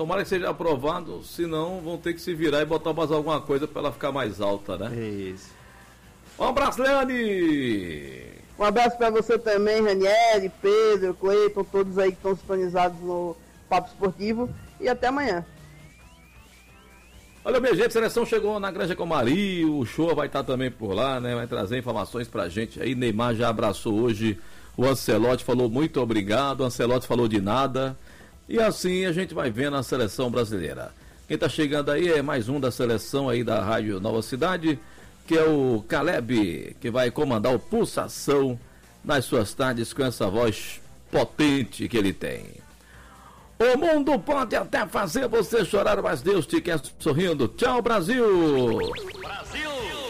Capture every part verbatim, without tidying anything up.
Tomara que seja aprovado, senão vão ter que se virar e botar mais alguma coisa para ela ficar mais alta, né? Isso. Um abraço, Leane! Um abraço para você também, Ranieri, Pedro, Cleiton, todos aí que estão sintonizados no Papo Esportivo. E até amanhã. Olha, minha gente, a seleção chegou na Granja Comari, o show vai estar também por lá, né? Vai trazer informações pra gente aí. Neymar já abraçou hoje o Ancelotti, falou muito obrigado, o Ancelotti falou de nada. E assim a gente vai vendo a seleção brasileira. Quem tá chegando aí é mais um da seleção aí da Rádio Nova Cidade, que é o Caleb, que vai comandar o Pulsação nas suas tardes com essa voz potente que ele tem. O mundo pode até fazer você chorar, mas Deus te quer sorrindo. Tchau, Brasil! Brasil!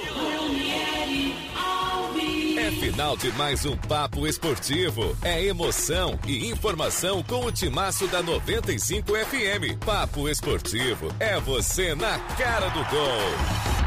É final de mais um Papo Esportivo. É emoção e informação com o timaço da noventa e cinco F M. Papo Esportivo é você na cara do gol.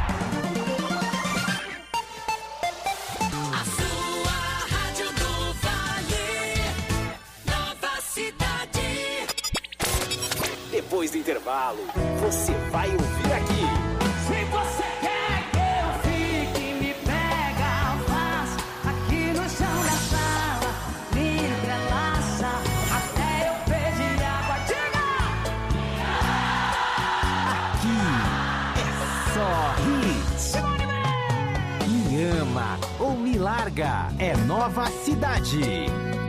Depois do intervalo, você vai ouvir aqui. Se você quer que eu fique, me pega, faz aqui no chão da sala, me entrelaça, até eu pedir água. Diga! Aqui é só hits. Me ama ou me larga. É Nova Cidade.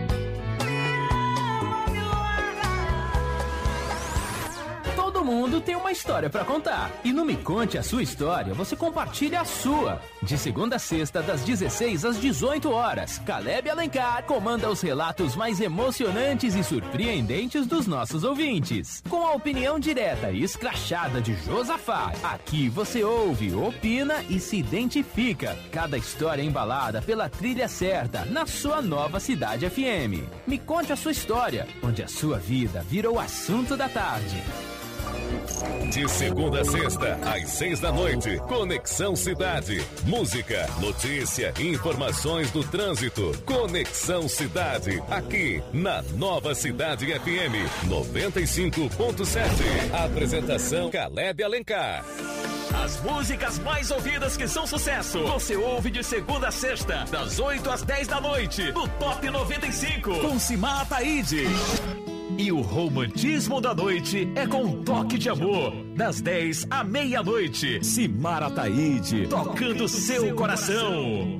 Todo mundo tem uma história pra contar. E no Me Conte a Sua História, você compartilha a sua. De segunda a sexta, das dezesseis às dezoito horas, Caleb Alencar comanda os relatos mais emocionantes e surpreendentes dos nossos ouvintes. Com a opinião direta e escrachada de Josafá, aqui você ouve, opina e se identifica. Cada história embalada pela trilha certa, na sua Nova Cidade F M. Me Conte a Sua História, onde a sua vida vira o assunto da tarde. De segunda a sexta, às seis da noite, Conexão Cidade. Música, notícia e informações do trânsito. Conexão Cidade, aqui na Nova Cidade F M noventa e cinco ponto sete. Apresentação Caleb Alencar. As músicas mais ouvidas que são sucesso, você ouve de segunda a sexta, das oito às dez da noite, no Top noventa e cinco, com Simar Ataíde. E o romantismo da noite é com um toque de amor, das dez à meia-noite. Simar Ataíde, tocando seu coração.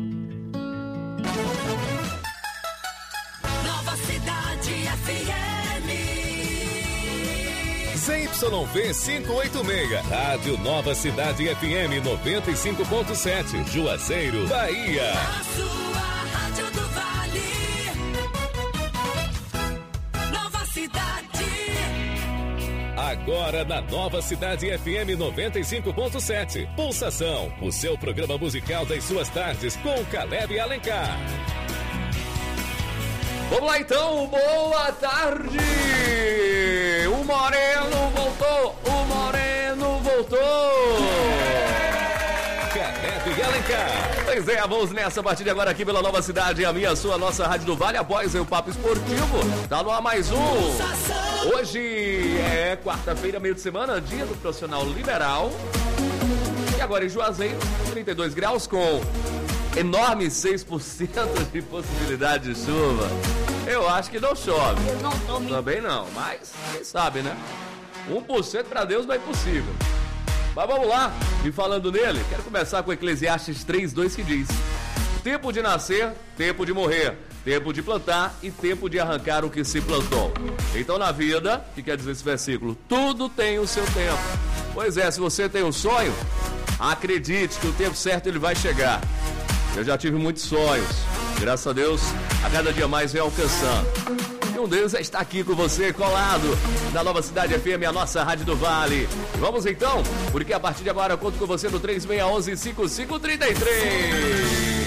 Nova Cidade F M. Z Y V quinhentos e oitenta e seis, Rádio Nova Cidade F M noventa e cinco ponto sete, Juazeiro, Bahia. A sua rádio do Vale. Nova Cidade. Agora na Nova Cidade F M noventa e cinco ponto sete. Pulsação, o seu programa musical das suas tardes com Caleb Alencar. Vamos lá então, boa tarde! O Moreno voltou, o Moreno voltou! Caleb Alencar. Pois é, vamos nessa, a partir de agora aqui pela Nova Cidade, a minha, a sua, a nossa Rádio do Vale, após o Papo Esportivo. Tá no ar mais um. Hoje é quarta-feira, meio de semana, dia do profissional liberal. E agora em Juazeiro, trinta e dois graus com enorme seis por cento de possibilidade de chuva. Eu acho que não chove. Não, não, Também não, mas quem sabe, né? um por cento para Deus não é impossível. Mas vamos lá, e falando nele, quero começar com Eclesiastes três, dois que diz: tempo de nascer, tempo de morrer, tempo de plantar e tempo de arrancar o que se plantou. Então na vida, o que quer dizer esse versículo? Tudo tem o seu tempo. Pois é, se você tem um sonho, acredite que o tempo certo ele vai chegar. Eu já tive muitos sonhos, graças a Deus, a cada dia mais vem alcançando. E um deles é estar aqui com você, colado na Nova Cidade F M, a nossa Rádio do Vale. E vamos então, porque a partir de agora eu conto com você no três seis um um, cinco cinco três três.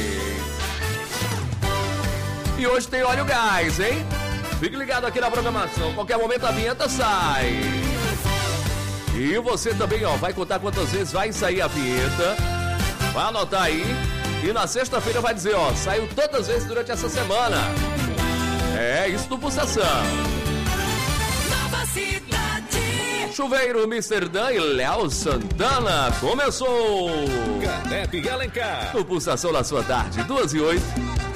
E hoje tem óleo gás, hein? Fique ligado aqui na programação, qualquer momento a vinheta sai. E você também, ó, vai contar quantas vezes vai sair a vinheta. Vai anotar aí. E na sexta-feira vai dizer, ó, saiu todas as vezes durante essa semana. É, isso do Pulsação. Nova Cidade. Chuveiro, mister Dan e Léo Santana. Começou! Caleb e Alencar. No Pulsação da sua tarde, duas e oito.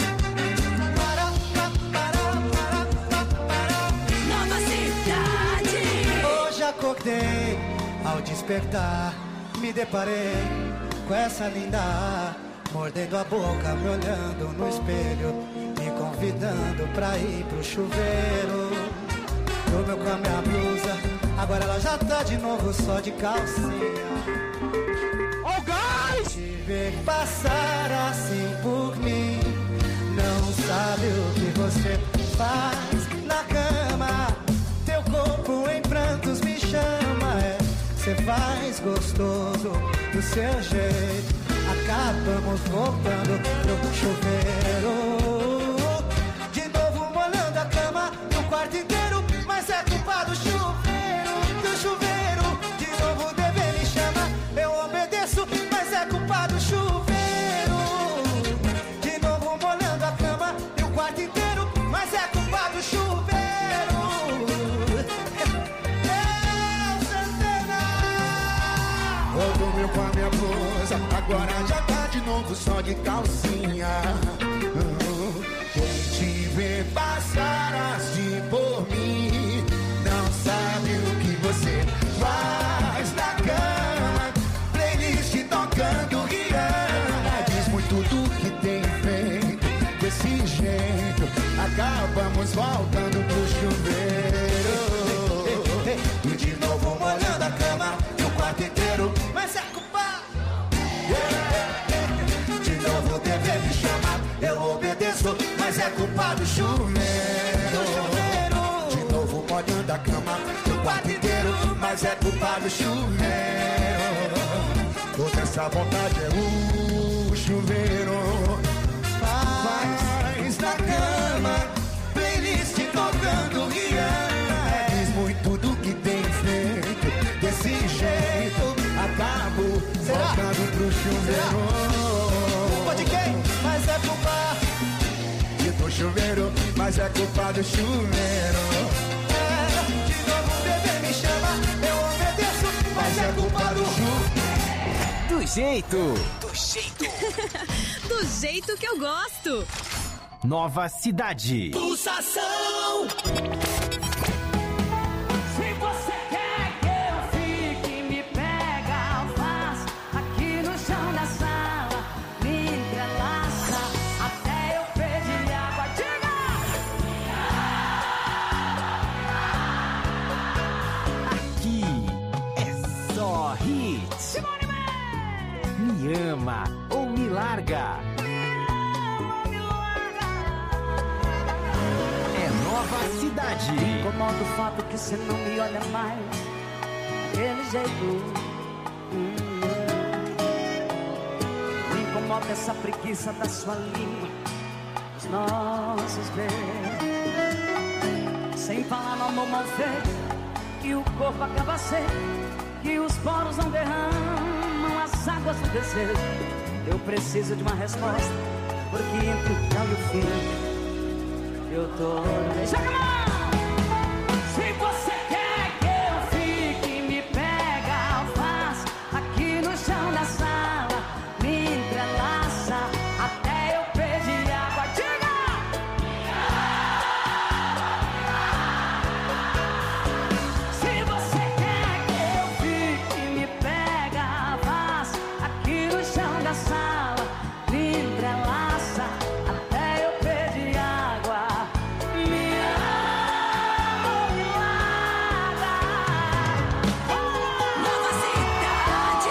Nova cidade. Hoje acordei, ao despertar, me deparei com essa linda, mordendo a boca, me olhando no espelho, me convidando pra ir pro chuveiro. Dormiu com a minha blusa, agora ela já tá de novo só de calcinha. Oh, guys! Te ver passar assim por mim, não sabe o que você faz na cama. Teu corpo em prantos me chama, é. Cê faz gostoso do seu jeito. Acabamos voltando pro chuveiro, de novo molhando a cama e o quarto inteiro. Mas é culpa do chuveiro, do chuveiro. De novo o dever me chama, eu obedeço. Mas é culpa do chuveiro, de novo molhando a cama e o quarto inteiro. Mas é culpa do chuveiro. Eu dormi com a minha blusa, agora já tá de novo só de calcinha. Quem te vê passar assim por mim, não sabe o que você faz na cama. Playlist tocando Rihanna, diz muito do que tem feito. Desse jeito, acabamos voltando pro chuveiro. E de novo molhando a cama e o quarto inteiro. Mas é culpa, yeah. De novo o dever me chama, eu obedeço. Mas é culpa do chuveiro, de novo molhando a cama e o quarto inteiro. Mas é culpa do chuveiro, toda essa vontade é o chuveiro. Faz na cama, playlist tocando Rihanna, diz muito do que tem feito. Desse jeito, acabo voltando pro chuveiro. Culpa de quem? Mas é culpa do chuveiro, mas é culpa do chuveiro. É, de novo o bebê me chama, eu obedeço. Mas é culpa do chuveiro. Do jeito. Do jeito. Do jeito que eu gosto. Nova cidade. Pulsação. Se você quer que eu fique, me pega, faz aqui no chão da sala, me entrelaça até eu pedir água. Diga! Aqui é só hits. Me ama ou me larga. É Nova Cidade. Me incomoda o fato que você não me olha mais daquele jeito. Hum. Me incomoda essa preguiça da sua língua, os nossos beijos. Sem falar no amor mal feito, que o corpo acaba seco, que os poros não derramam as águas do desejo. Eu preciso de uma resposta, porque entre o tchau e o fim eu tô no meio. Joga a mão! Se você quer que eu fique, me pega, faz aqui no chão da sala, me entrelaça até eu pedir água. Diga! Se você quer que eu fique, me pega, faz aqui no chão da sala, me entrelaça até eu pedir água. Me ama, me larga. Nova cidade.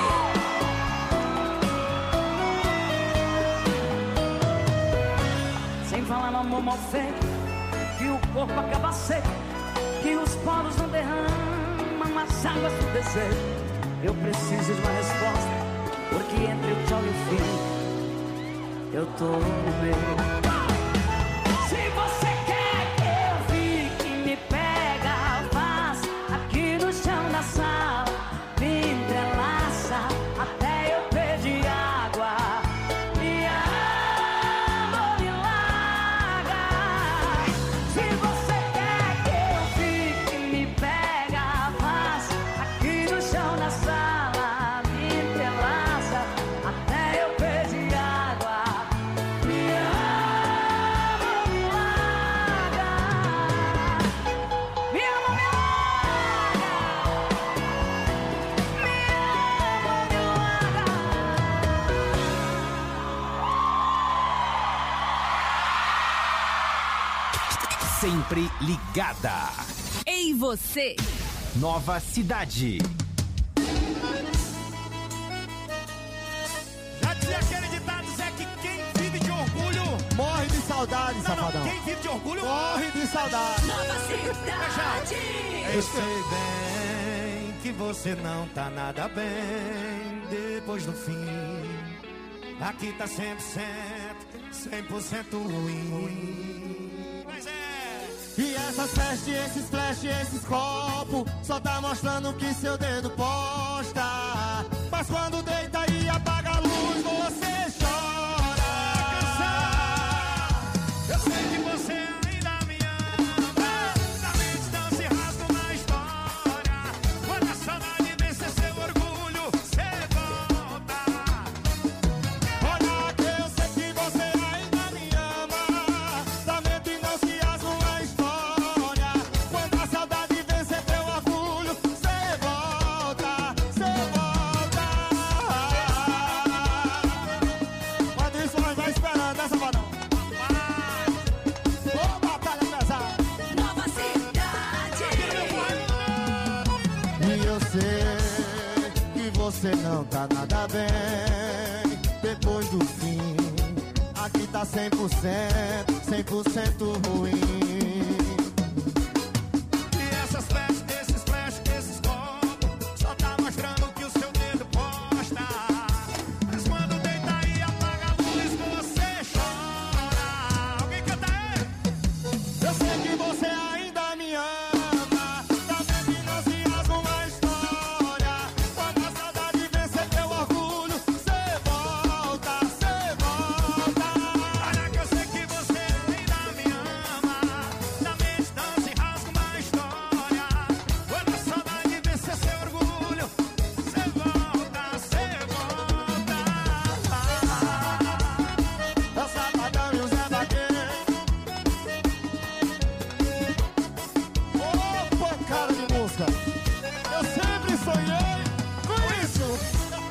Sem falar no amor mal feito, que o corpo acaba seco, que os poros não derramam as águas do desejo. Eu preciso de uma resposta, porque entre o tchau e o fim eu tô no meio. Se você quer que eu fique, me pega, faz aqui no chão da sala, me entrelaça até eu pedir água. Me ama, me larga. Se você quer que eu fique, me pega, faz sempre ligada. Ei, você! Nova Cidade. Já dizia aquele ditado, Zé, que quem vive de orgulho morre de saudade, não, safadão. Não, quem vive de orgulho morre de saudade. Nova Cidade. Eu sei bem que você não tá nada bem depois do fim. Aqui tá cem por cento, cem por cento ruim. Mas é. E essas festas, esses flash, esses copos só tá mostrando que seu dedo posta. Mas quando deita e apaga a luz, você chora. Eu sei que você ainda me ama. Da mente não se rasga uma história. Quando a saudade vencer seu orgulho, você volta. Olha que eu sei que você ainda me ama. Da mente não se rasga uma história. Quando a saudade vencer teu orgulho, você volta, você volta. Quando isso nós vai esperando, essa varão. Ô, batalha pesada. Nova Cidade. E eu sei que você não tá nada bem depois do fim. Aqui tá cem por cento, cem por cento ruim. E essas flash, esses flash, esses copos só tá mostrando que o seu dedo posta. Mas quando deita e apaga a luz, você chora. Alguém canta aí? Eu sei que você ainda me ama. Da mente não se rasga uma história. Quando a saudade vencer teu orgulho, você volta, você volta. Olha que eu sei que você ainda me ama. Da mente não se rasga uma história. Quando a saudade vencer seu orgulho, você volta, você volta. É o Safadão e o Zé Vaqueiro. Ô, pancada de música. Eu sempre sonhei com isso.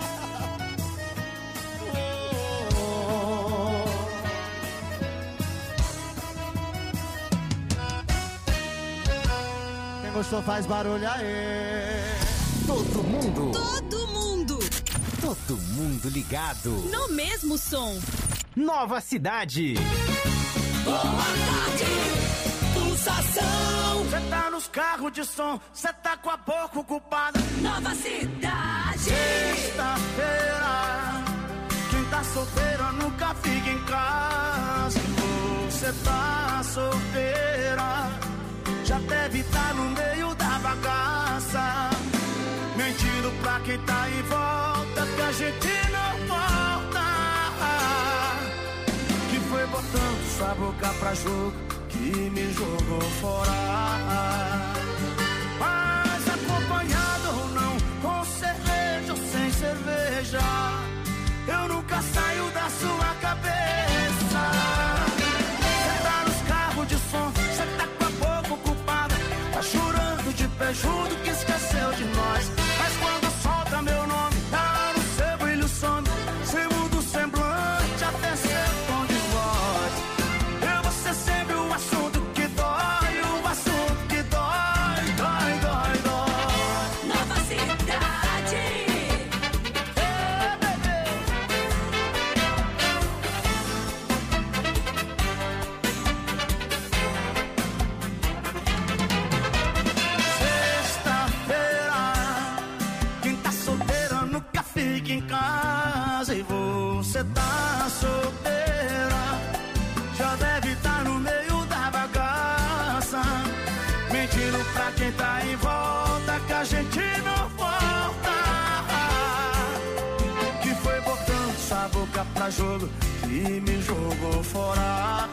Quem gostou faz barulho aí. Todo mundo, Todo mundo todo mundo ligado. no mesmo som. Nova Cidade. Boa tarde, pulsação. Cê tá nos carros de som, cê tá com a boca ocupada. Nova Cidade. Sexta-feira, quem tá solteira nunca fica em casa. Você tá solteira, já deve estar no meio da bagaça. Mentindo pra quem tá em volta, que a gente não volta. Que foi botando sua boca pra jogo, que me jogou fora. Mas acompanhado ou não, com cerveja ou sem cerveja, eu nunca saio da sua cabeça. Cê tá nos carros de som, cê tá com a boca ocupada, tá chorando de pé junto que esqueceu de nós. Mas quando solta meu nome, tá no seu brilho some, cê muda o semblante até seu tom de voz. Eu vou ser sempre o assunto que dói, o assunto que dói, dói, dói, dói. Nova Cidade. Ei, bebê. Sexta-feira, quem tá solteira nunca fica em casa. E você tá solteira, já deve estar no meio da bagaça. Mentindo pra quem tá em volta, que a gente não volta. Que foi botando sua boca pra jogo, que me jogou fora.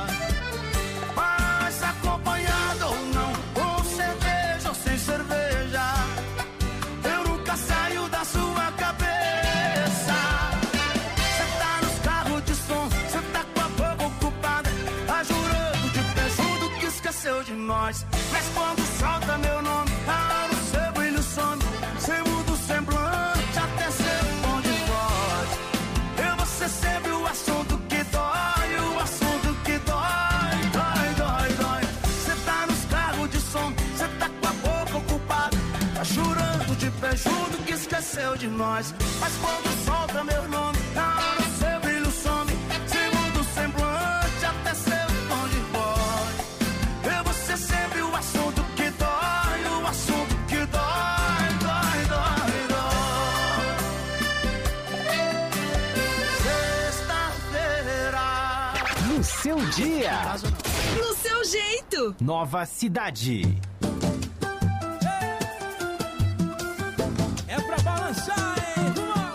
Mas acompanhado ou não, com cerveja ou sem cerveja, eu nunca saio da sua cabeça. Cê tá nos carros de som, cê tá com a boca ocupada, tá jurando de pé junto que esqueceu de nós. Mas quando solta meu nome, tá no seu brilho some, cê muda o semblante até seu tom de voz. Eu vou ser sempre o assunto que dói, o assunto que de pé junto que esqueceu de nós. Mas quando solta meu nome, na hora seu brilho some. Segundo semblante, até seu tom de voz. Eu vou ser sempre o assunto que dói, o assunto que dói, dói, dói, dói. Sexta-feira. No seu dia. No seu jeito. Nova Cidade. É pra balançar, hein?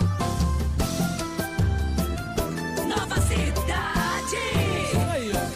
Nova Cidade. Aí, ó.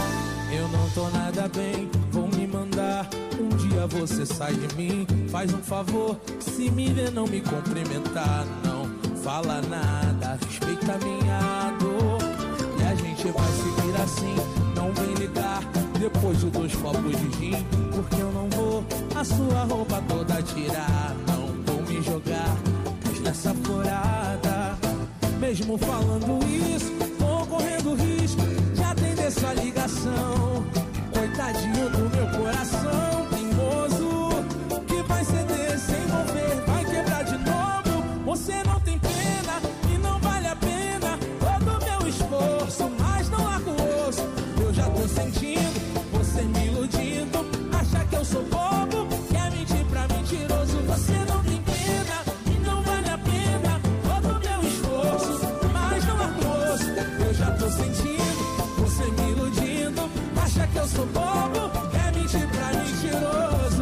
Eu não tô nada bem, vão me mandar. Um dia você sai de mim. Faz um favor, se me ver não me cumprimentar. Não fala nada, respeita minha dor. E a gente vai seguir assim. Não vem ligar depois de dois copos de gin. Porque eu não vou a sua roupa toda tirar. Não vou me jogar nessa furada. Mesmo falando isso, tô correndo risco de atender sua ligação. Coitadinho do meu coração teimoso, que vai ceder sem mover, vai quebrar de novo. Você não tem pena e não vale a pena todo o meu esforço, mas não largo o osso. Eu já tô sentindo você me iludindo. Acha que eu sou bobo, quer mentir pra mentiroso. Você não tem pena e não vale a pena todo o meu esforço, mas não largo o osso. Eu já tô sentindo você me iludindo. Acha que eu sou bobo, quer mentir pra mentiroso.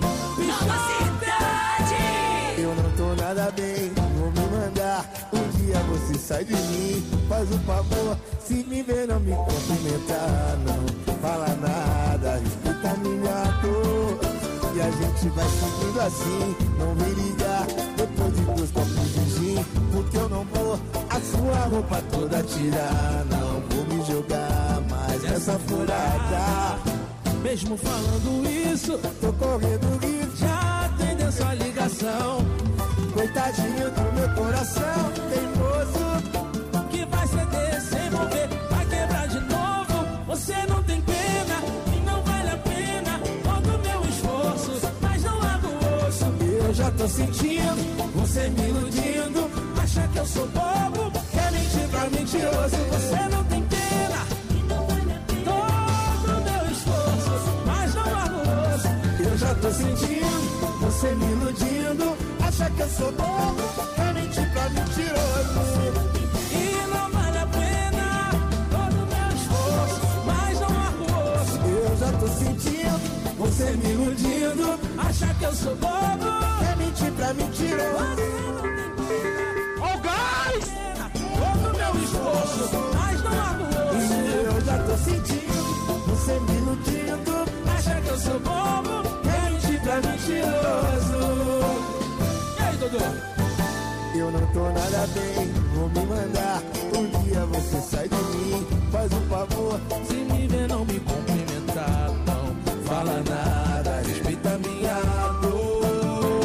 Nova Cidade. Eu não tô nada bem, vou me mandar. Um dia você sai de mim. Faz um favor, se me ver não me cumprimentar. Não fala nada, respeita minha dor. E a gente vai seguindo assim. Não vem ligar depois de dois copos de gin. Porque eu não vou a sua roupa toda tirar. Não vou me jogar mais nessa furada. Mesmo falando isso, tô correndo risco já atendeu sua ligação. Coitadinho do meu coração teimoso, que vai ceder sem mover, vai quebrar de novo. Você não tem pena e não vale a pena todo o meu esforço, mas não largo o osso. Eu já tô sentindo você me iludindo. Acha que eu sou bobo, quer mentir pra mentiroso. Você não tem pena e não vale a pena todo o meu esforço, mas não largo o osso. Eu já tô sentindo você me iludindo. Acha que eu sou bobo, quer mentir pra mentiroso. E não vale a pena todo o meu esforço, mas não largo o osso. Eu já tô sentindo você me iludindo. Acha que eu sou bobo, quer mentir pra mentiroso. Ó o gás! Todo o meu esforço, mas não largo o osso. Eu já tô sentindo você me iludindo. Acha que eu sou bobo, quer mentir pra mentiroso. Eu não tô nada bem, vou me mandar. Um dia você sai de mim. Faz um favor, se me ver não me cumprimentar. Não fala nada, respeita minha dor.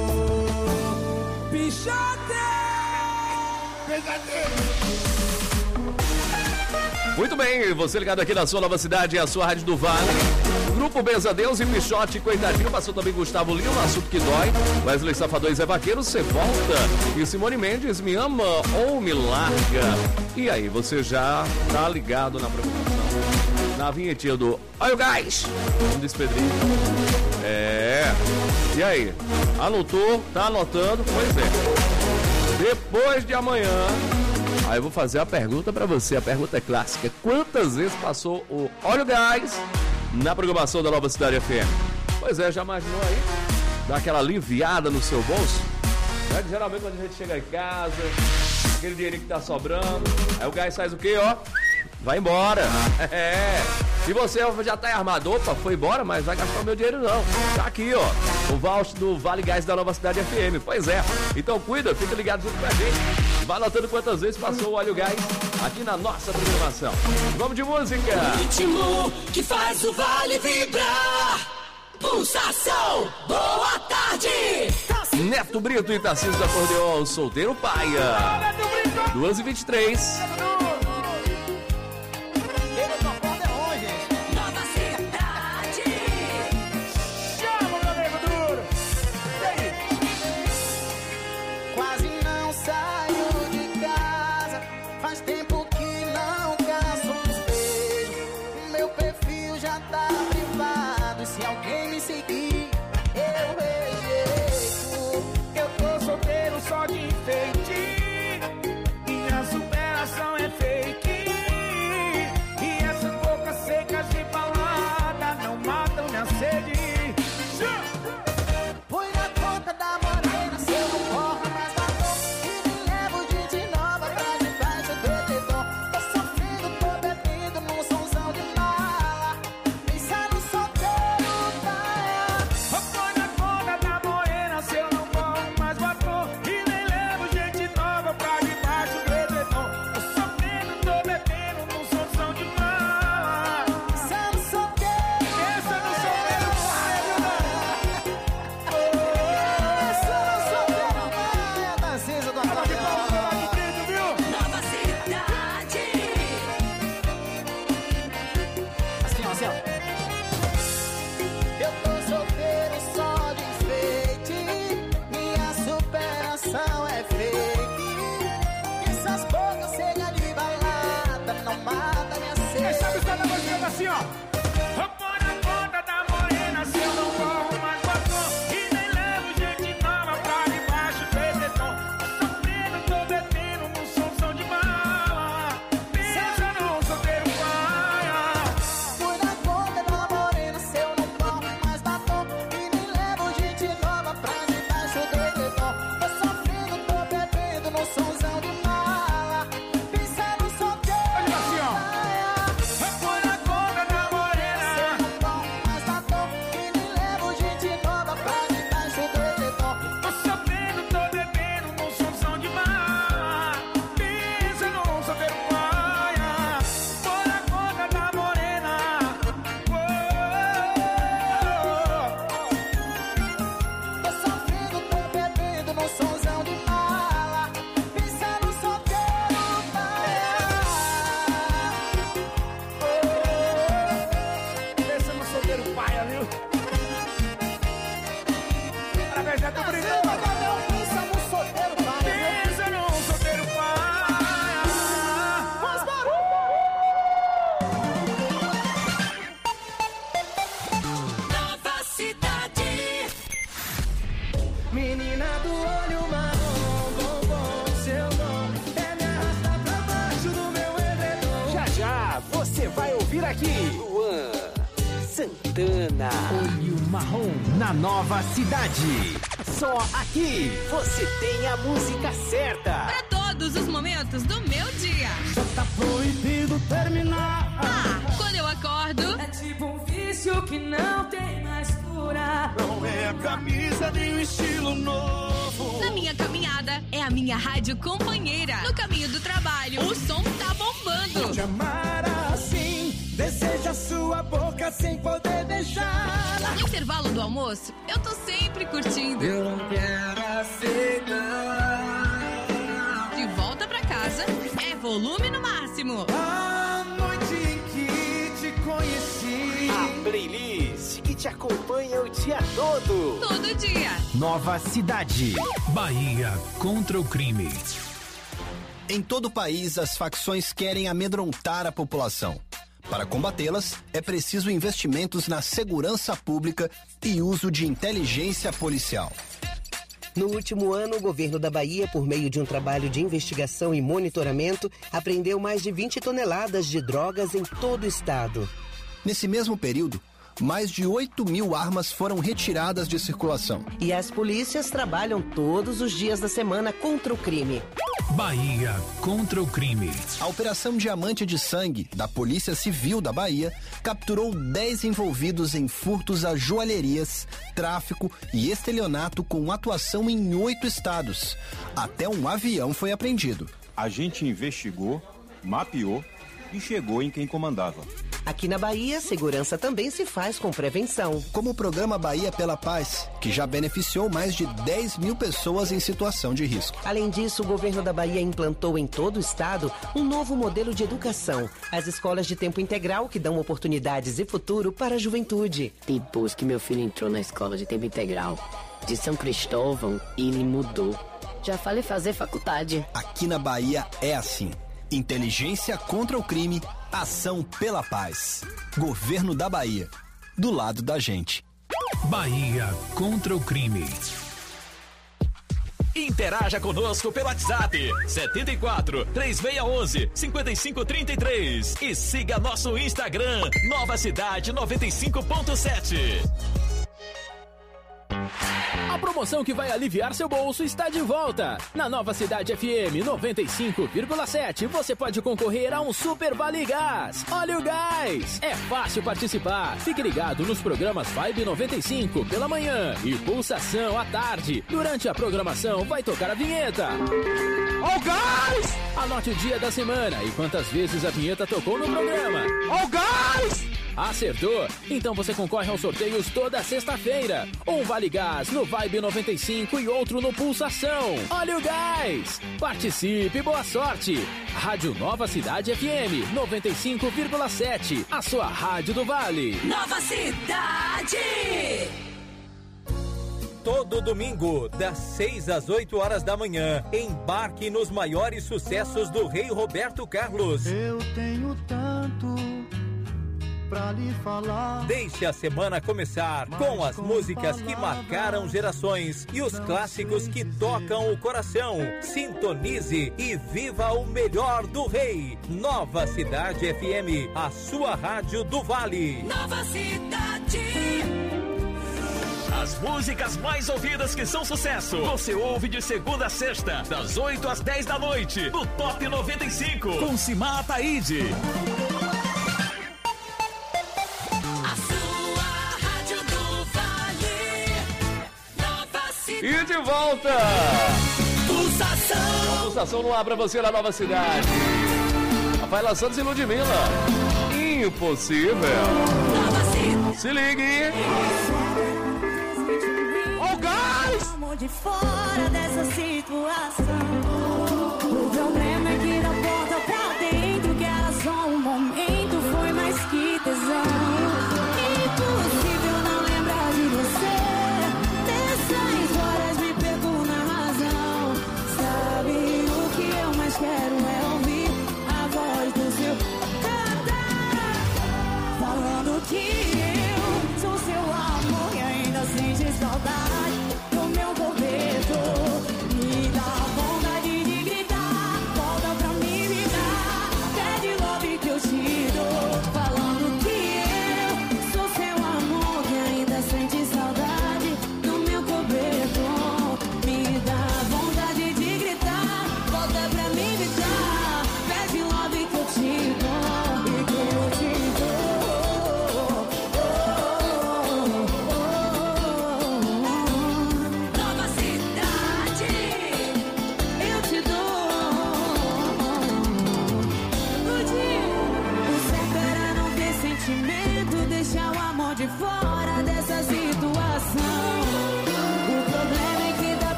Pichote! Pesadelo! Muito bem, você ligado aqui na sua Nova Cidade, a sua Rádio do Vale. Grupo Benzadeus e Pichote, coitadinho. Passou também Gustavo Lima, no Assunto que Dói. Wesley Safador e Zé Vaqueiro, Cê Volta. E Simone Mendes, Me Ama ou Me Larga. E aí, você já tá ligado na programação? Na vinhetinha do Olha o Gás, como diz Pedrinho. É. E aí, anotou? Tá anotando? Pois é. Depois de amanhã... Aí eu vou fazer a pergunta pra você, a pergunta é clássica. Quantas vezes passou o Olha o Gás na programação da Nova Cidade F M? Pois é, já imaginou aí? Dá aquela aliviada no seu bolso? Né? Geralmente quando a gente chega em casa, aquele dinheirinho que tá sobrando, aí o gás faz o quê, ó? Vai embora. É. Se você já tá armado, opa, foi embora, mas vai gastar o meu dinheiro não. Tá aqui, ó, o voucher do Vale Gás da Nova Cidade F M. Pois é. Então cuida, fica ligado junto com a gente. Vai anotando quantas vezes passou o Óleo Gás aqui na nossa programação. Vamos de música. O ritmo que faz o Vale vibrar. Pulsação, boa tarde. Neto Brito e Tarcísio da Acordeon, Solteiro Paia. duas e vinte e três. Nova Cidade. Chama, meu nego duro. E aí? Já tô brincando. Pensa num solteiro pai. Pensa num solteiro pai. Faz barulho. Nova Cidade. Menina do olho marrom, bombom, seu nome é me arrastar pra baixo do meu edredom. Já já você vai ouvir aqui Luan Santana. Olho Marrom na Nova Cidade. Só aqui você tem a música certa. Para todos os momentos do meu dia. Já tá proibido terminar. Ah, quando eu acordo, É tipo um vício que não tem mais cura. Não é a camisa nem o estilo novo. na minha caminhada, é a minha rádio companheira. No caminho do trabalho, o som tá bombando. Te amar assim, deseja sua boca sem poder beijar. No intervalo do almoço, eu tô sempre curtindo. Eu não quero aceitar. De volta pra casa, é volume no máximo. A noite em que te conheci. A playlist que te acompanha o dia todo. Todo dia. Nova Cidade. Bahia contra o crime. Em todo o país, as facções querem amedrontar a população. Para combatê-las, é preciso investimentos na segurança pública e uso de inteligência policial. No último ano, o governo da Bahia, por meio de um trabalho de investigação e monitoramento, apreendeu mais de vinte toneladas de drogas em todo o estado. Nesse mesmo período, mais de oito mil armas foram retiradas de circulação. E as polícias trabalham todos os dias da semana contra o crime. Bahia contra o crime. A Operação Diamante de Sangue, da Polícia Civil da Bahia, capturou dez envolvidos em furtos a joalherias, tráfico e estelionato com atuação em oito estados. Até um avião foi apreendido. A gente investigou, mapeou e chegou em quem comandava. Aqui na Bahia, segurança também se faz com prevenção. Como o programa Bahia pela Paz, que já beneficiou mais de dez mil pessoas em situação de risco. Além disso, o governo da Bahia implantou em todo o estado um novo modelo de educação. As escolas de tempo integral que dão oportunidades e futuro para a juventude. Depois que meu filho entrou na escola de tempo integral de São Cristóvão, ele mudou. Já falei fazer faculdade. Aqui na Bahia é assim. Inteligência contra o crime, ação pela paz. Governo da Bahia, do lado da gente. Bahia contra o crime. Interaja conosco pelo WhatsApp setenta e quatro, três seis um um, cinco cinco três três e siga nosso Instagram Nova Cidade noventa e cinco ponto sete. A promoção que vai aliviar seu bolso está de volta. Na Nova Cidade F M noventa e cinco vírgula sete, você pode concorrer a um Super Vale Gás. Olha o gás! É fácil participar. Fique ligado nos programas Vibe noventa e cinco pela manhã e Pulsação à tarde. Durante a programação vai tocar a vinheta. Ó o gás! Anote o dia da semana e quantas vezes a vinheta tocou no programa. Ó o gás! Acertou? Então você concorre aos sorteios toda sexta-feira. Um Vale Gás no Vibe noventa e cinco e outro no Pulsação. Olha o gás! Participe, boa sorte! Rádio Nova Cidade F M noventa e cinco vírgula sete, a sua rádio do Vale. Nova Cidade! Todo domingo, das seis às oito horas da manhã, embarque nos maiores sucessos do Rei Roberto Carlos. Eu tenho tanto pra lhe falar. Deixe a semana começar com as músicas que marcaram gerações e os clássicos que tocam o coração. Sintonize e viva o melhor do Rei. Nova Cidade F M, a sua rádio do Vale. Nova Cidade. As músicas mais ouvidas que são sucesso, você ouve de segunda a sexta, das oito às dez da noite, no Top noventa e cinco, com Simar Ataíde. E de volta! Pulsação! Pulsação no ar pra você na Nova Cidade. Rafaela Santos e Ludmilla. Impossível. Se ligue. Ó o gás! De fora dessa situação. O problema é que da porta pra dentro, que era só um momento, foi mais que tesão. Impossível não lembrar de você. Dessa história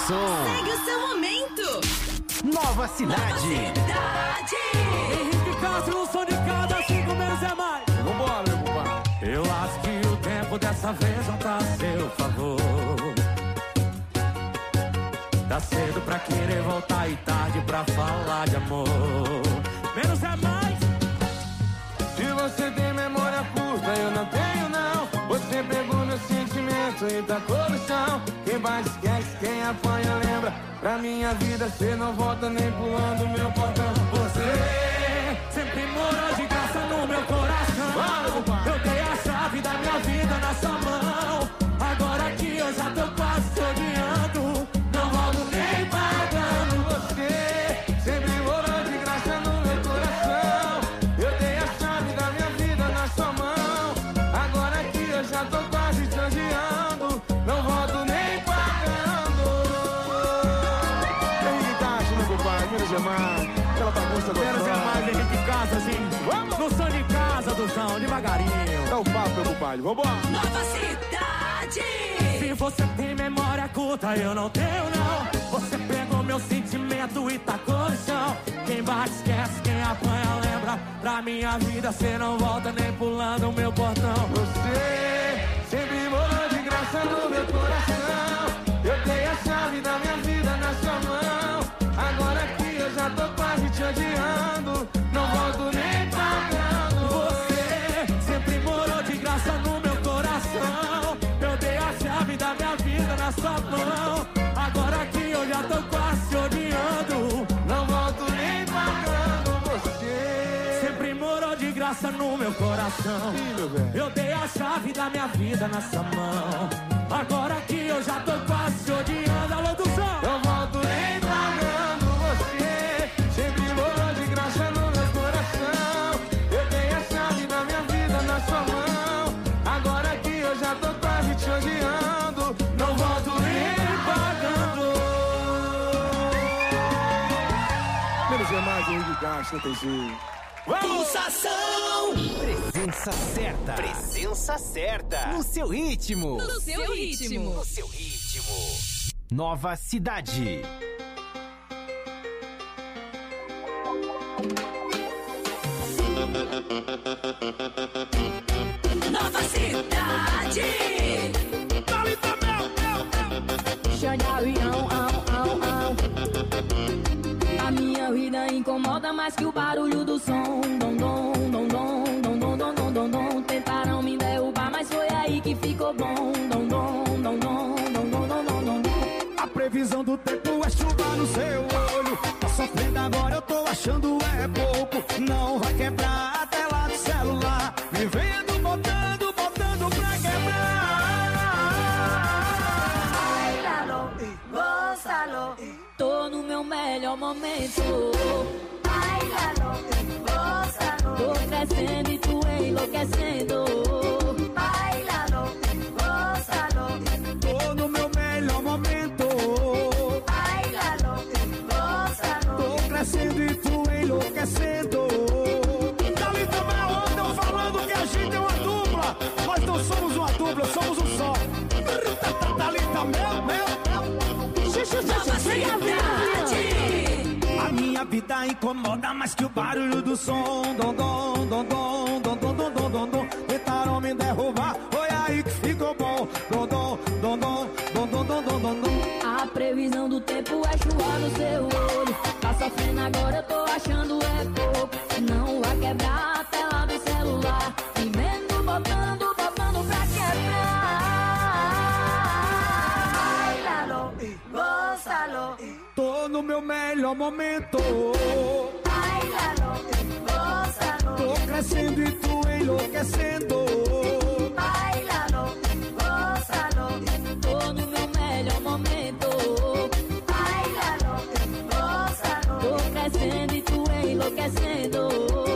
som. Segue o seu momento. Nova Cidade. Henrique Castro, o som de cada cinco menos é mais. Vambora, meu compadre. Eu acho que o tempo dessa vez não tá a seu favor. Tá cedo pra querer voltar e tarde pra falar de amor. Menos é mais. Se você tem memória curta, eu não tenho não. Você pegou meu sentimento e tacou no chão. Quem bate esquece, quem apanha lembra. Pra minha vida cê não volta nem pulando meu portão. Você sempre morou de graça no meu coração. Eu dei a chave da minha vida na sua mão. Agora que eu já tô quase te odiando, não volto nem pagando. Você sempre morou de graça no meu coração. Eu dei a chave da minha vida na sua mão. Agora que eu já tô quase te odiando, não volto nem pagando. Henrique Castro, meu compadre, Minas Gerais, aquela bagunça do Menos é mais, Henrique Castro, assim. Vamos no som de casa, Duzão, devagarinho. Dá o papo, meu compadre, vambora. Nova Cidade. Se você tem memória curta, eu não tenho não. Você pegou meu sentimento e tacou no chão. Quem bate esquece, quem apanha lembra. Pra minha vida cê não volta nem pulando o meu portão. Você sempre morou de graça no meu coração. Eu dei a chave da minha vida na sua mão. Agora que eu já tô quase te odiando, não volto nem pagando. Você sempre morou de graça no meu coração. Eu dei a chave da minha vida na sua mão. Agora que eu já tô quase te odiando, não volto nem pagando. Você sempre morou de graça no meu coração. Eu dei a chave da minha vida na sua mão. Agora que eu já tô quase te odiando. Alô, do som. Não volto nem pagando. Você sempre morou de graça no meu coração. Eu dei a chave da minha vida na sua mão. Agora que eu já tô quase te odiando, não volto nem pagando. Menos é mais, Henrique Castro, não tem jeito. Pulsação! Presença certa. Presença certa. No seu ritmo. No seu ritmo. No seu ritmo. Nova Cidade. Nova Cidade. A minha vida incomoda mais que o barulho do som. Dom, dom, dom, dom, dom, dom, dom, dom, dom, dom. Tentaram me derrubar, mas foi aí que ficou bom. Dom, dom, dom, dom, dom, dom, dom, dom, dom, dom. A previsão do tempo é chuva no seu olho. Tá sofrendo agora, eu tô achando é pouco. Não vai quebrar a tela do celular. Vivendo, botando, botando pra quebrar. Bailalo, gózalo. Tô no meu melhor momento. Bailalo, gózalo. Tô crescendo e tu enlouquecendo. Bailalo, gózalo. Tô no meu melhor momento. Bailalo, gózalo. Tô crescendo e tu enlouquecendo. Dali também andam falando que a gente é uma dupla. Nós não somos uma dupla, somos um só. Dali também, meu. A minha vida incomoda mais que o barulho do som. Dom, dom, dom, dom, dom, dom, dom, dom, dom, dom. Tentaram me derrubar, foi aí que ficou bom. Dom, dom, dom, dom, dom, dom, dom, dom, dom, dom. A previsão do tempo é chuva no seu olho. Tá sofrendo agora, eu tô achando é pouco. Não vai quebrar a tela do celular. Vivendo, botando, botando pra quebrar. Bailalo, gózalo. Tô no meu melhor momento. Bailalo, gózalo. Tô crescendo e tu enlouquecendo. Bailalo, gózalo. Tô no meu melhor momento. Bailalo, gózalo. Tô crescendo e tu enlouquecendo.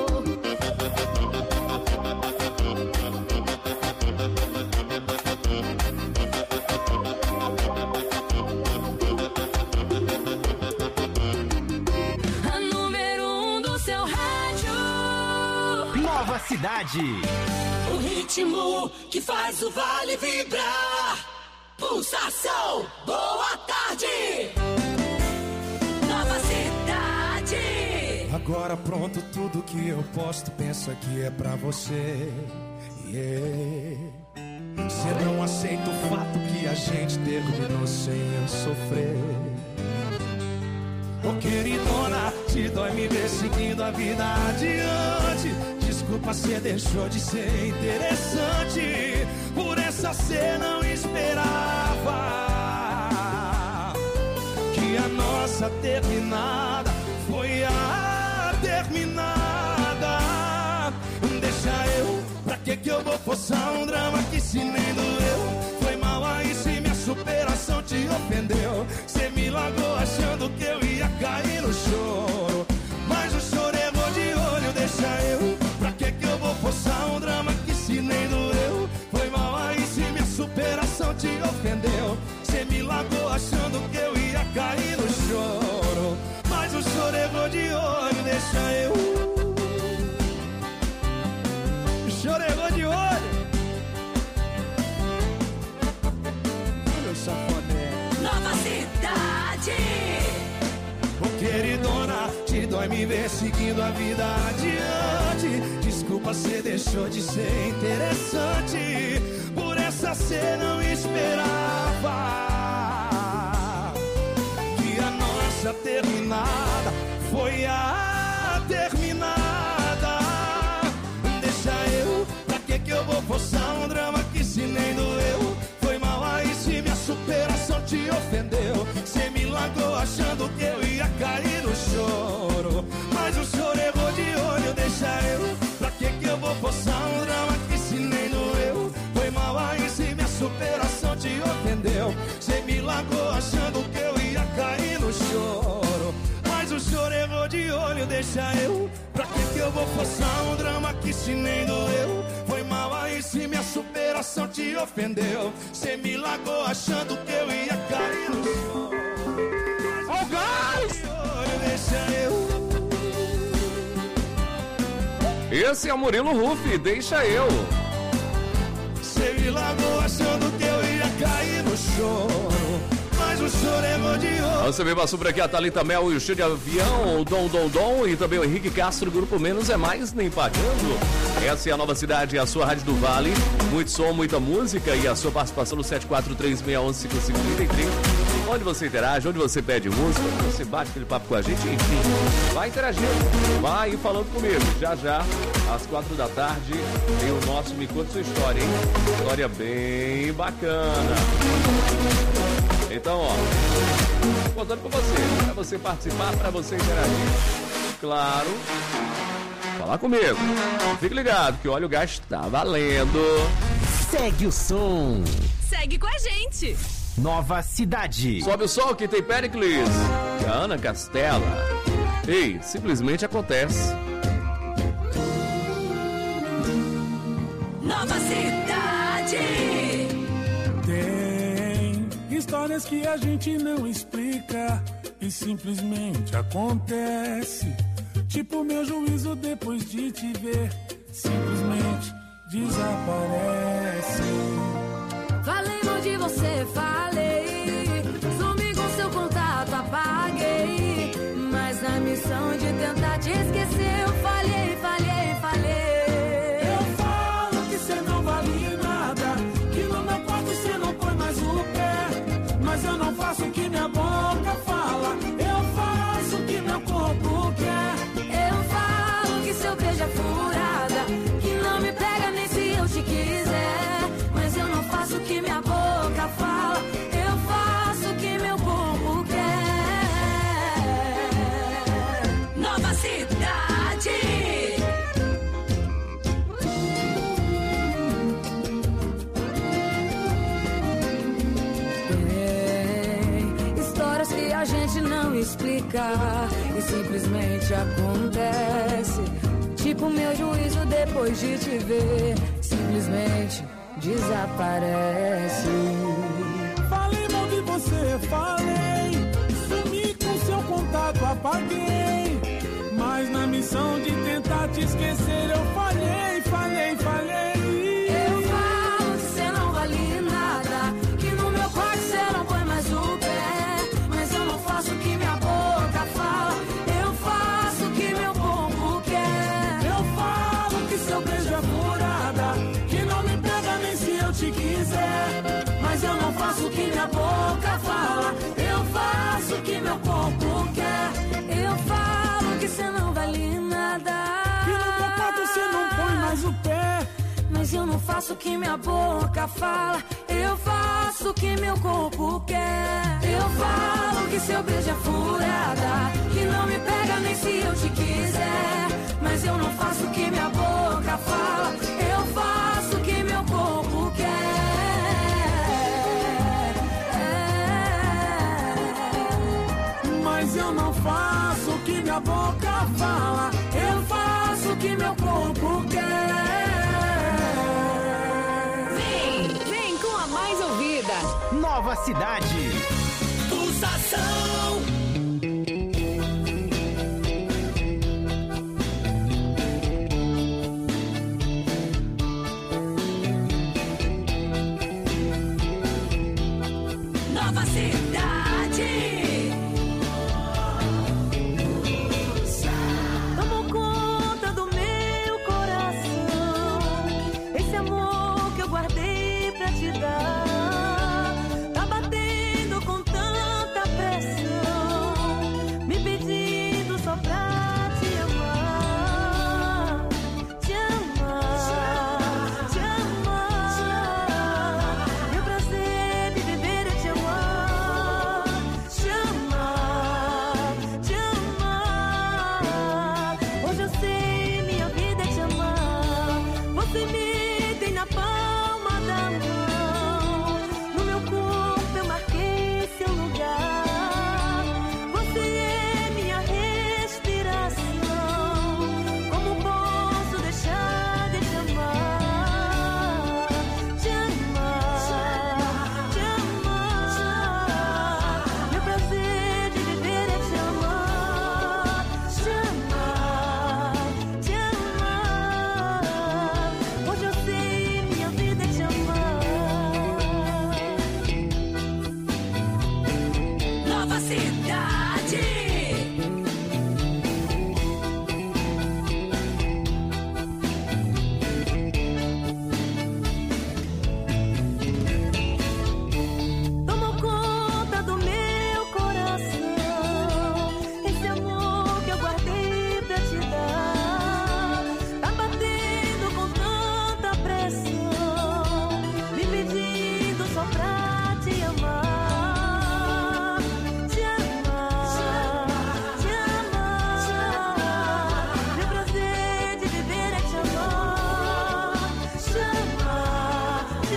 Cidade. O ritmo que faz o vale vibrar. Pulsação, boa tarde. cidade. Nova cidade. Agora pronto, tudo que eu posto, pensa que é pra você. Yeah. Você não aceita o fato que a gente terminou sem eu sofrer. Ô queridona, te dói me ver seguindo a vida adiante. Desculpa, cê deixou de ser interessante. Por essa cê não esperava que a nossa terminada foi a terminada. Deixa eu, pra que que eu vou forçar um drama que se nem doeu? Foi mal aí se minha superação te ofendeu. Cê me largou achando que eu ia cair no choro, mas o choro errou de olho. Deixa eu, pra que que eu vou forçar um drama que se nem doeu? Foi mal aí se minha superação te ofendeu. Cê me largou achando que eu ia cair no choro, mas o choro errou de olho. Deixa eu, o choro errou de olho. Meu safoné. Nova cidade. Ô queridona, te dói me ver seguindo a vida adiante. Desculpa, cê deixou de ser interessante. Por essa cê não esperava que a nossa terminada foi a terminada. Deixa eu, pra que que eu vou forçar um drama que se nem doeu? Foi mal aí se minha superação te ofendeu. Cê me largou achando que eu ia cair no choro, mas o choro errou de olho. Deixa eu, pra que que eu vou forçar um drama que se nem doeu? Foi mal aí se minha superação te ofendeu. Cê me largou achando que eu ia cair no choro, mas o choro errou de olho. Deixa eu, pra que que eu vou forçar um drama que se nem doeu? Foi mal aí se minha superação te ofendeu. Cê me largou achando que eu ia cair no choro. Oh, guys! Deixa eu. Esse é o Murilo Ruff, deixa eu. Cê me largou achando que eu ia cair no choro, mas o choro errou de olho. Você vê passou por aqui a Thalita Mel e o Cheio de Avião, o Dom Dom Dom e também o Henrique Castro, Grupo Menos é Mais Nem Pagando. Essa é a Nova Cidade, a sua Rádio do Vale. Muito som, muita música e a sua participação no sete quatro três seis um um cinco cinco três três. Onde você interage, onde você pede música, onde você bate aquele papo com a gente, enfim. Vai interagindo, vai falando comigo. Já já, às quatro da tarde, tem o nosso Me Conta Sua História, hein? História bem bacana. Então, ó, contando com você, para você participar, para você interagir. Claro, falar comigo. Fique ligado que olha, o gás tá valendo. Segue o som. Segue com a gente. Nova Cidade. Sobe o som que tem Pericles. E a Ana Castela. Ei, simplesmente acontece. Nova cidade. Tem histórias que a gente não explica e simplesmente acontece. Tipo meu juízo depois de te ver, simplesmente desaparece. Falei mal de você, falei. Sumi com seu contato, apaguei. Mas na missão de tentar te esquecer, eu falhei, falhei, falhei. Eu falo que cê não vale nada, que no meu quarto cê não põe mais o pé. Mas eu não faço o que minha boca fala, eu faço o que meu corpo quer. Eu falo que seu beijo é furada, que não me pega nem se eu te quiser. Mas eu não faço o que minha boca fala, eu faço o que meu corpo quer. Nova cidade. Tem histórias que a gente não explica e simplesmente acontece. Tipo meu juízo depois de te ver, simplesmente desaparece. Falei mal de você, falei. Sumi com seu contato, apaguei. Mas na missão de tentar te esquecer, eu falhei, falhei, falhei. Eu falo que cê não vale nada, que no meu quarto cê não põe mais o pé. faço o que minha boca fala, eu faço o que meu corpo quer. Eu falo que seu beijo é furada, que não me pega nem se eu te quiser. Mas eu não faço o que minha boca fala, eu faço o que meu corpo quer. Mas eu não faço o que minha boca fala, eu faço o que meu corpo quer. Vem, vem com a mais ouvida. Nova Cidade. Pulsação. Nova Cidade. Tomou conta do meu coração, esse amor que eu guardei pra te dar, tá batendo com tanta pressão, me pedindo só pra te amar, te amar, te amar. Meu prazer de viver é te amar, te amar, te amar. Hoje eu sei, minha vida é te amar. Você me tem na palma da mão, no meu corpo eu marquei seu lugar. Você é minha respiração, como posso deixar de te amar? Te amar, te amar. Meu prazer de viver é te amar, te amar, te amar. Hoje eu sei, minha vida é te amar. Nova Cidade. Tomou conta do meu coração, esse amor que eu guardei pra te dar, tá batendo com tanta pressão, me pedindo só pra te amar, te amar, te amar. Meu prazer de viver é te amar, te amar, te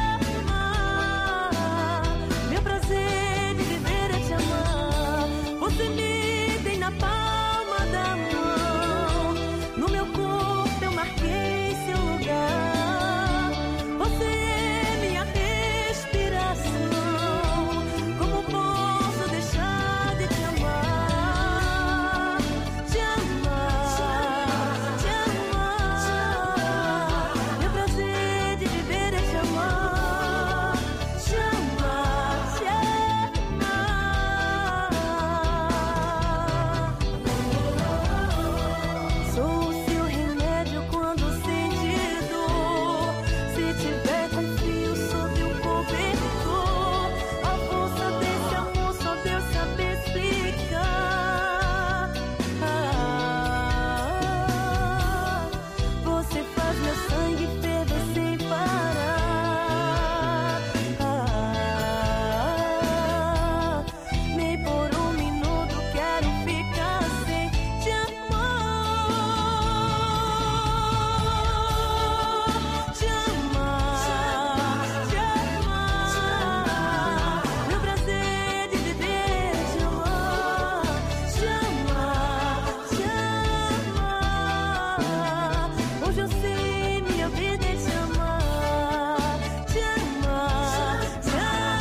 amar. Meu prazer de viver é te amar. Você me tem na palma da mão, no meu corpo eu marquei seu lugar. Você é minha respiração, como posso deixar de te amar? Te amar, te amar. Meu prazer de viver é te amar, te amar, te amar. Sou o seu remédio quando sente dor. Se tiver com frio sob o cobertor, a força desse amor só Deus sabe explicar. Ah, você faz meu sangue ferver sem parar. Ah, nem por um minuto quero ficar sem te amar. Te amar, te amar. Meu prazer de viver é te amar, te amar, te amar. Hoje eu sei, minha vida é te amar, te amar, te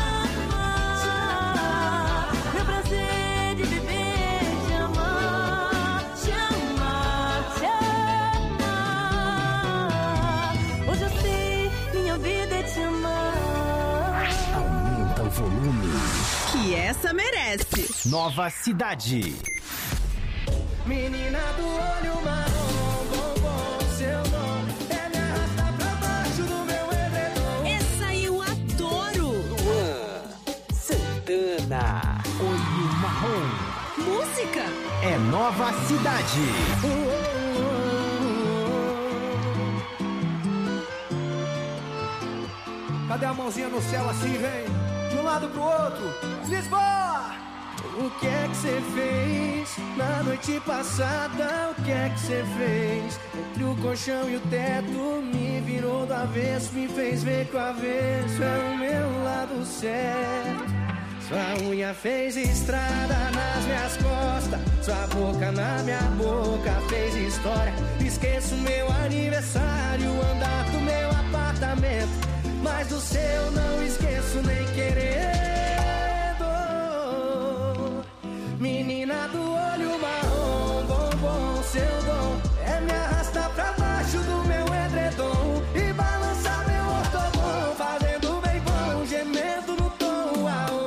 amar. Meu prazer de viver é te amar, te amar, te amar. Hoje eu sei, minha vida é te amar. Aumenta o volume. Que essa merece. Nova Cidade. Menina do olho marrom, bombom, seu nome é me arrastar pra baixo do meu edredom. Essa eu adoro. Luan Santana. Olho Marrom. Música É Nova Cidade. Cadê a mãozinha no céu assim, vem? De um lado pro outro. Lisboa! O que é que você fez na noite passada? O que é que você fez? Entre o colchão e o teto me virou do avesso, me fez ver que o avesso é o meu lado certo. Sua unha fez estrada nas minhas costas, sua boca na minha boca fez história. Esqueço meu aniversário, andar do meu apartamento, mas do seu não esqueço nem querendo. Menina do olho marrom, bombom, seu dom é me arrastar pra baixo do meu edredom e balançar meu ortobom, fazendo bem bom, gemendo no tom. Aô.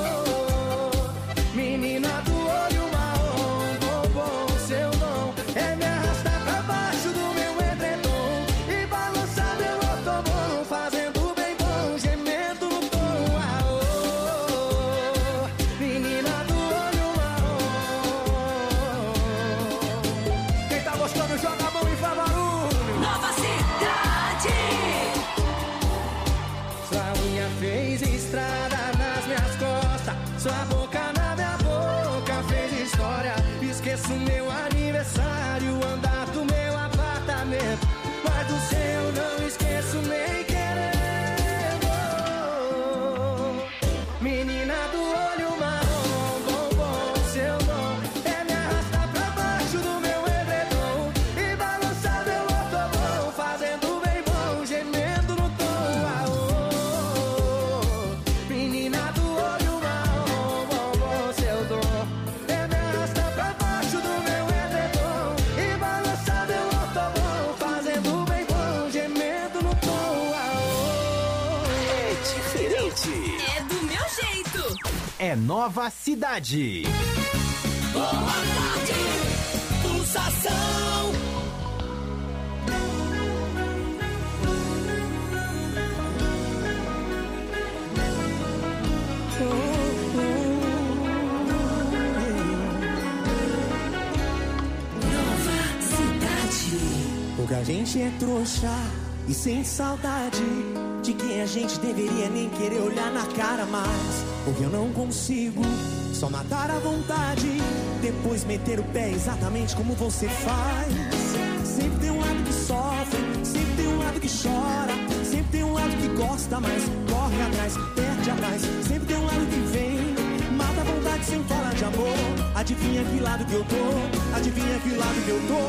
Menina do olho marrom, bombom, seu dom é me arrastar pra baixo do meu edredom e balançar meu ortobom, fazendo bem bom, gemendo no tom. Aô. Menina do gostando, joga a mão e faz barulho. Nova Cidade. Sua unha fez estrada nas minhas costas, sua boca na minha boca fez história. Esqueço meu aniversário, andar do meu apartamento, mas do seu não esqueço nem querendo. Menina do olho marrom, bombom, seu dom é me arrastar pra baixo do meu é Nova Cidade. Boa tarde, Pulsação. Nova Cidade. Porque a gente é trouxa e sem saudade de quem a gente deveria nem querer olhar na cara mais. Porque eu não consigo só matar a vontade, depois meter o pé exatamente como você faz. Sempre tem um lado que sofre, sempre tem um lado que chora, sempre tem um lado que gosta, mas corre atrás, perde atrás. Sempre tem um lado que vem, mata a vontade sem falar de amor. Adivinha que lado que eu tô, adivinha que lado que eu tô.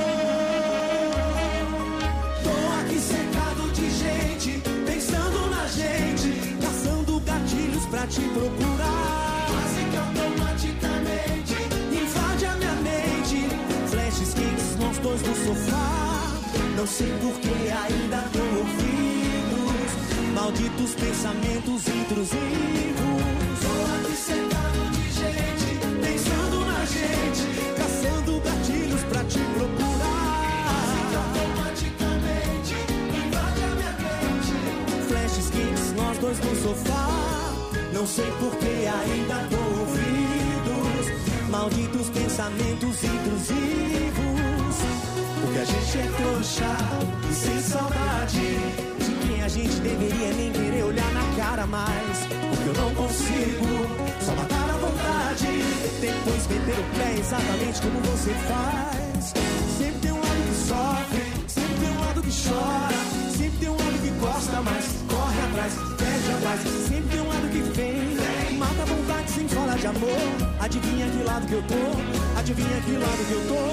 Tô aqui cercado de gente, pensando na gente, caçando gatilhos pra te procurar. Quase que automaticamente invade a minha mente, flashes quentes, nós dois no sofá. Não sei por que ainda tô ouvidos malditos pensamentos intrusivos. Tô aqui cercado de gente, pensando na gente, caçando gatilhos pra te procurar. Quase que automaticamente invade a minha mente, flashes quentes, nós dois no sofá. Não sei por que ainda tô ouvidos malditos pensamentos intrusivos. Porque a gente é trouxa e sem saudade de quem a gente deveria nem querer olhar na cara mais. Porque eu não consigo só matar a vontade, depois meter o pé exatamente como você faz. Sempre tem um lado que sofre, sempre tem um lado que chora, sempre tem um lado que gosta, mas corre atrás, perde atrás. Sempre tem um lado que vem, mata a vontade sem falar de amor. Adivinha que lado que eu tô, adivinha que lado que eu tô.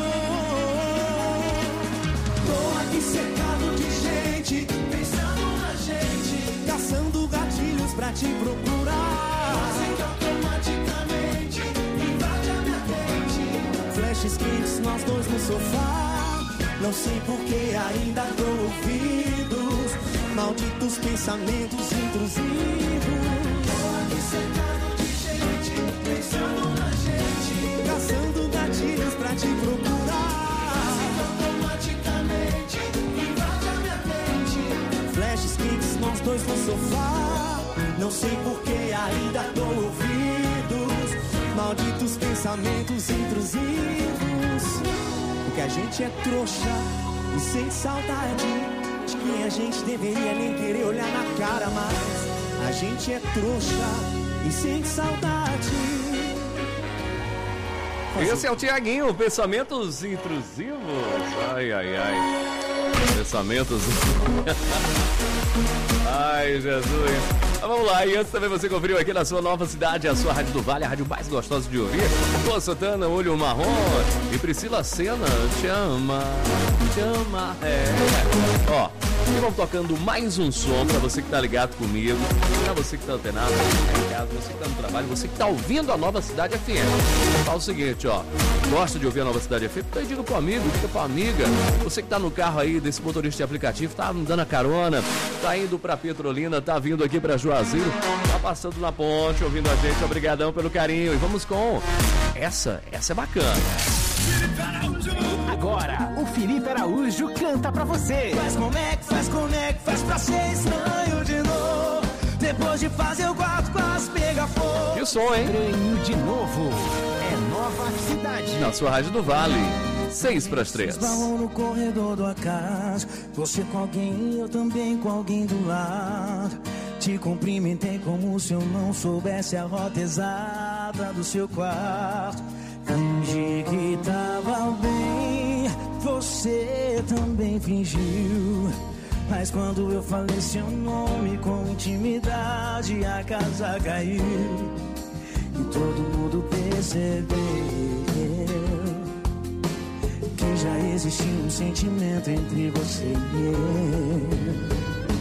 Tô aqui cercado de gente, pensando na gente, caçando gatilhos pra te procurar. Quase que automaticamente invade a minha mente, flashes quentes, nós dois no sofá. Não sei por que ainda tô ouvidos malditos pensamentos intrusivos. Tô aqui cercado de gente, pensando na gente, caçando gatilhos pra te procurar. Automaticamente invade a minha mente, flashes quentes, nós dois no sofá. Não sei por que ainda tô ouvidos malditos pensamentos intrusivos. Porque a gente é trouxa e sem saudade de quem a gente deveria nem querer olhar na cara, mas a gente é trouxa e sente saudade. Esse é o Tiaguinho, pensamentos intrusivos. Ai, ai, ai. Pensamentos. Ai, Jesus. Mas vamos lá, e antes também você conferiu aqui na sua nova cidade, a sua Rádio do Vale, a rádio mais gostosa de ouvir. Pô, Santana, Olho Marrom e Priscila Senna, te ama, te ama. É, ó, e vamos tocando mais um som pra você que tá ligado comigo, pra você que tá antenado, você que tá em casa, você que tá no trabalho, você que tá ouvindo a Nova Cidade F M. Fala o seguinte, ó, gosta de ouvir a Nova Cidade F M? Então diga pro amigo, diga pra amiga, você que tá no carro aí desse motorista de aplicativo, tá dando a carona, tá indo pra Petrolina, tá vindo aqui pra Juazeiro, tá passando na ponte, ouvindo a gente, obrigadão pelo carinho. E vamos com essa, essa é bacana. Agora, o Felipe Araújo canta pra você. Faz como é que faz, como é que faz pra ser estranho de novo. Depois de fazer o quarto quase pega fogo. E o som, hein? Estranho de novo. É Nova Cidade. Na sua Rádio do Vale. Seis para as três. Esbarrou no corredor do acaso. Você com alguém, eu também com alguém do lado. Te cumprimentei como se eu não soubesse a rota exata do seu quarto. Fingi que tava bem, você também fingiu. Mas quando eu falei seu nome com intimidade, a casa caiu. E todo mundo percebeu que já existia um sentimento entre você e eu.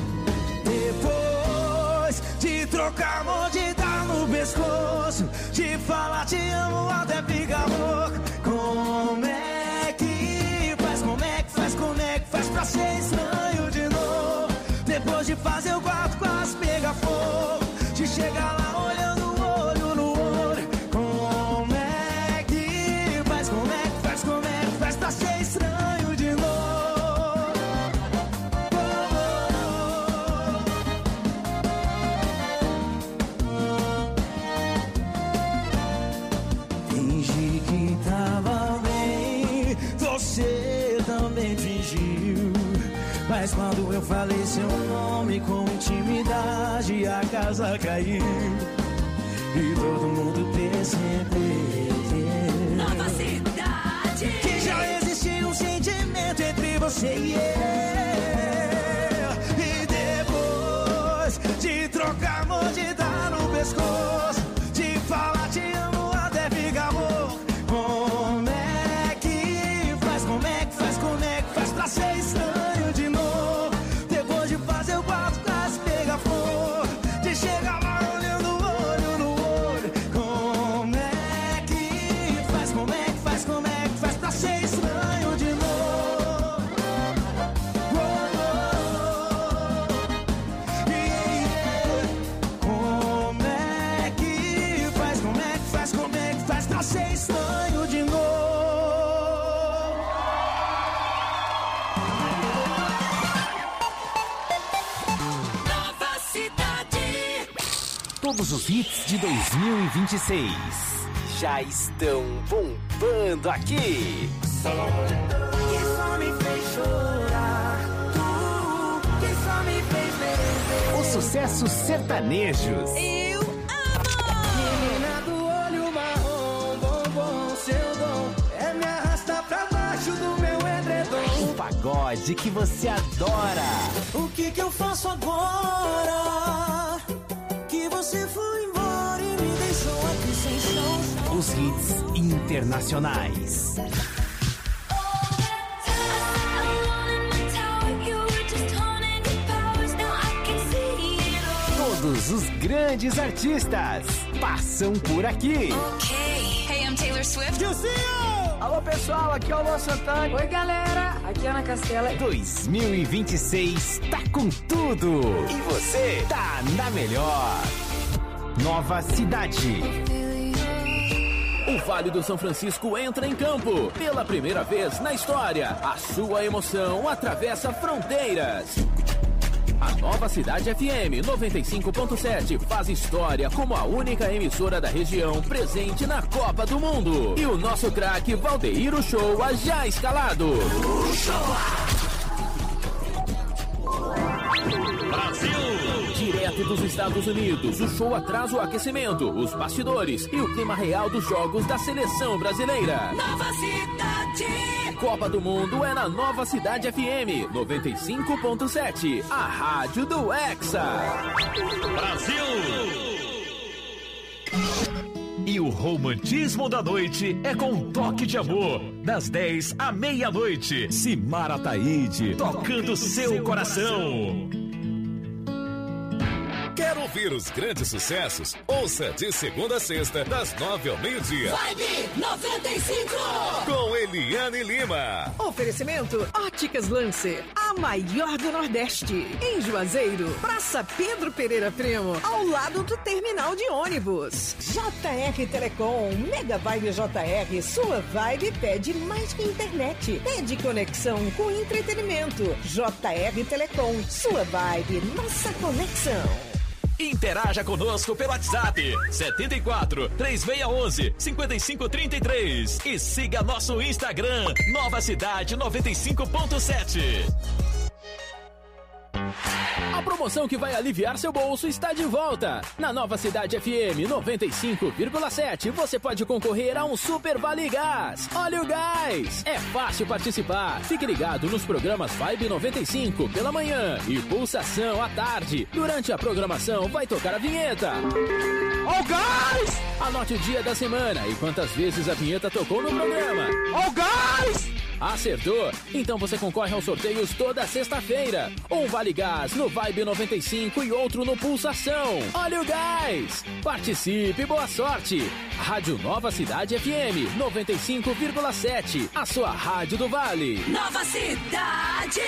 Depois de trocar amor, de dar no pescoço, de falar te amo até ficar louco. Como é que faz, como é que faz, como é que faz pra ser estranho de novo? Depois de fazer o quarto quase pegar fogo, de chegar lá olhando o olho no olho. Como é que faz, como é que faz, como é que faz pra ser estranho de novo? Fingi que tava bem, você também fingiu. Mas quando eu falei seu nome com intimidade, a casa caiu. E todo mundo percebeu Nova Cidade. que já existia um sentimento entre você e eu. E depois de trocar amor, de dar no pescoço, de falar te amo até ficar louco. Como é que faz, como é que faz, como é que faz pra ser estranho de novo? Depois de fazer o quarto quase pegar fogo, de chegar lá olhando o olho no olho. Como é que faz, como é que faz, como é que faz pra ser estranho de novo? Oh, oh, oh. Yeah. Como é que faz, como é que faz, como é que faz pra ser estranho de novo? Nova Cidade. Todos os hits de dois mil e vinte e seis já estão bombando aqui. Que só me fez chorar, tu que só me fez beber. Os sucessos sertanejos. Eu amo. Menina do olho marrom, bombom, seu dom é me arrastar pra baixo do meu edredom. O pagode que você adora. O que que eu faço agora? Que você foi embora e me deixou aqui sem chão. Os hits internacionais. Todos os grandes artistas passam por aqui. Hey, I'm Taylor Swift. Alô pessoal, aqui é o Luan Santana. Oi galera, aqui é Ana Castela. dois mil e vinte e seis tá com tudo. E você tá na melhor. Nova Cidade. O Vale do São Francisco entra em campo. Pela primeira vez na história, a sua emoção atravessa fronteiras. A Nova Cidade F M noventa e cinco ponto sete faz história como a única emissora da região presente na Copa do Mundo. E o nosso craque Valdeir Uchoa já escalado. Brasil! Direto dos Estados Unidos, o show atrasa o aquecimento, os bastidores e o clima real dos jogos da seleção brasileira. Nova Cidade. Copa do Mundo é na Nova Cidade F M noventa e cinco ponto sete, a rádio do Hexa. Brasil! E o romantismo da noite é com um toque de amor. Das dez à meia-noite. Simara Taide, tocando seu coração. Quer ouvir os grandes sucessos? Ouça de segunda a sexta, das nove ao meio-dia. Vibe noventa e cinco. Com Eliane Lima. Oferecimento Óticas Lancer, a maior do Nordeste. Em Juazeiro, Praça Pedro Pereira Primo, ao lado do terminal de ônibus. J R Telecom, Mega Vibe J R, sua vibe pede mais que internet. Pede conexão com entretenimento. J R Telecom, sua vibe, nossa conexão. Interaja conosco pelo WhatsApp setenta e quatro, três seis um um, cinco cinco três três e siga nosso Instagram Nova Cidade noventa e cinco ponto sete. A promoção que vai aliviar seu bolso está de volta. Na Nova Cidade F M noventa e cinco vírgula sete você pode concorrer a um Super Vale Gás. Olha o gás! É fácil participar. Fique ligado nos programas Vibe noventa e cinco pela manhã e Pulsação à tarde. Durante a programação vai tocar a vinheta. Ó o gás! Anote o dia da semana e quantas vezes a vinheta tocou no programa. Ó o gás! Acertou? Então você concorre aos sorteios toda sexta-feira. Um Vale Gás no Vibe noventa e cinco e outro no Pulsação. Olha o gás! Participe, boa sorte! Rádio Nova Cidade F M noventa e cinco vírgula sete, a sua rádio do Vale. Nova Cidade!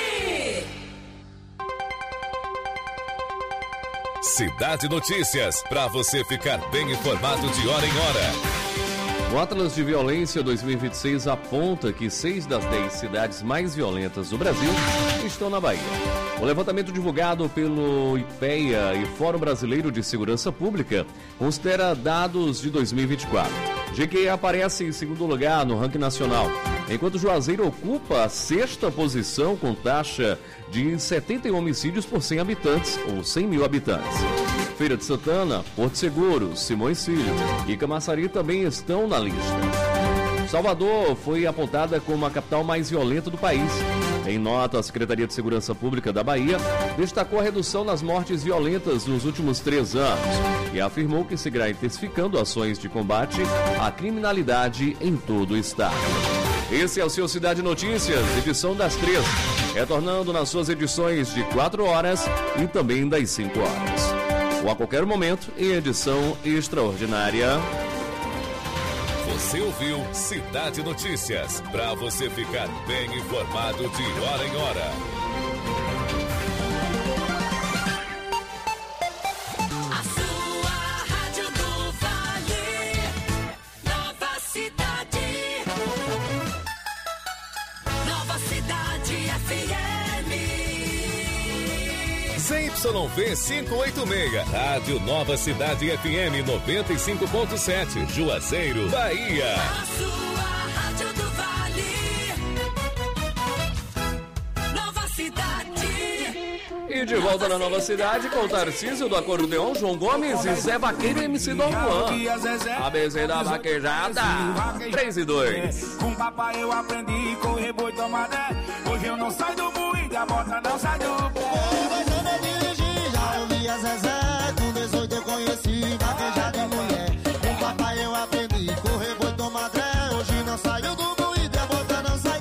Cidade Notícias, para você ficar bem informado de hora em hora. O Atlas de Violência dois mil e vinte e seis aponta que seis das dez cidades mais violentas do Brasil estão na Bahia. O levantamento divulgado pelo IPEA e Fórum Brasileiro de Segurança Pública considera dados de dois mil e vinte e quatro. G Q aparece em segundo lugar no ranking nacional, enquanto Juazeiro ocupa a sexta posição com taxa de setenta e um homicídios por cem habitantes, ou cem mil habitantes. Feira de Santana, Porto Seguro, Simões Filho e Camaçari também estão na lista. Salvador foi apontada como a capital mais violenta do país. Em nota, a Secretaria de Segurança Pública da Bahia destacou a redução nas mortes violentas nos últimos três anos e afirmou que seguirá intensificando ações de combate à criminalidade em todo o estado. Esse é o seu Cidade Notícias, edição das três, retornando nas suas edições de quatro horas e também das cinco horas. Ou a qualquer momento, em edição extraordinária. Você ouviu Cidade Notícias, para você ficar bem informado de hora em hora. A sua rádio do Vale, Nova Cidade, Nova Cidade F M. Z Y V quinhentos e oitenta e seis, Rádio Nova Cidade F M noventa e cinco ponto sete, Juazeiro, Bahia. A sua rádio do Vale, Nova Cidade. E de volta na Nova Cidade com o Tarcísio do Acordeão, João Gomes e Zé Vaqueiro e M C Dom Juan. A B C da vaquejada, três e dois. Com papai eu aprendi correr boi tomadé. Hoje eu não saio do moído, a bota não sai do pé. Mas eu não dirigi, já ouvi a Zezé.